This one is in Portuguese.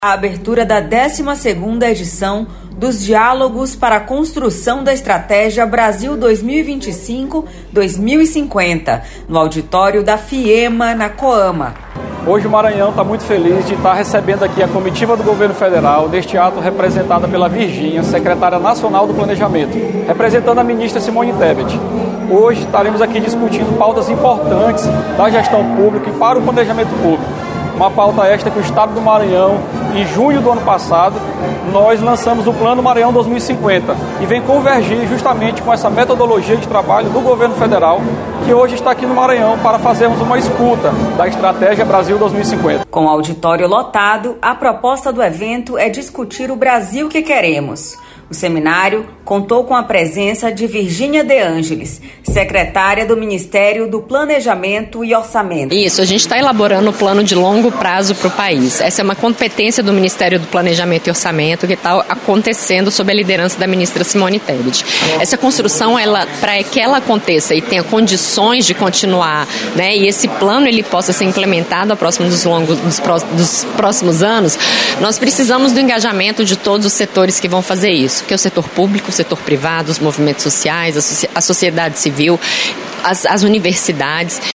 A abertura da 12ª edição dos Diálogos para a Construção da Estratégia Brasil 2025-2050, no auditório da FIEMA, na Coama. Hoje o Maranhão está muito feliz de estar recebendo aqui a comitiva do governo federal, neste ato representada pela Virgínia, secretária nacional do Planejamento, representando a ministra Simone Tebet. Hoje estaremos aqui discutindo pautas importantes da gestão pública e para o planejamento público. Uma pauta esta que o Estado do Maranhão, em junho do ano passado, nós lançamos o Plano Maranhão 2050 e vem convergir justamente com essa metodologia de trabalho do governo federal, que hoje está aqui no Maranhão para fazermos uma escuta da Estratégia Brasil 2050. Com o auditório lotado, a proposta do evento é discutir o Brasil que queremos. O seminário contou com a presença de Virgínia De Ângelis, secretária do Ministério do Planejamento e Orçamento. Isso, a gente está elaborando um plano de longo prazo para o país. Essa é uma competência do Ministério do Planejamento e Orçamento que está acontecendo sob a liderança da ministra Simone Tebet. Essa construção, para que ela aconteça e tenha condições de continuar, né, e esse plano ele possa ser implementado dos próximos anos, nós precisamos do engajamento de todos os setores que vão fazer isso, que é o setor público, o setor privado, os movimentos sociais, a sociedade civil, as universidades.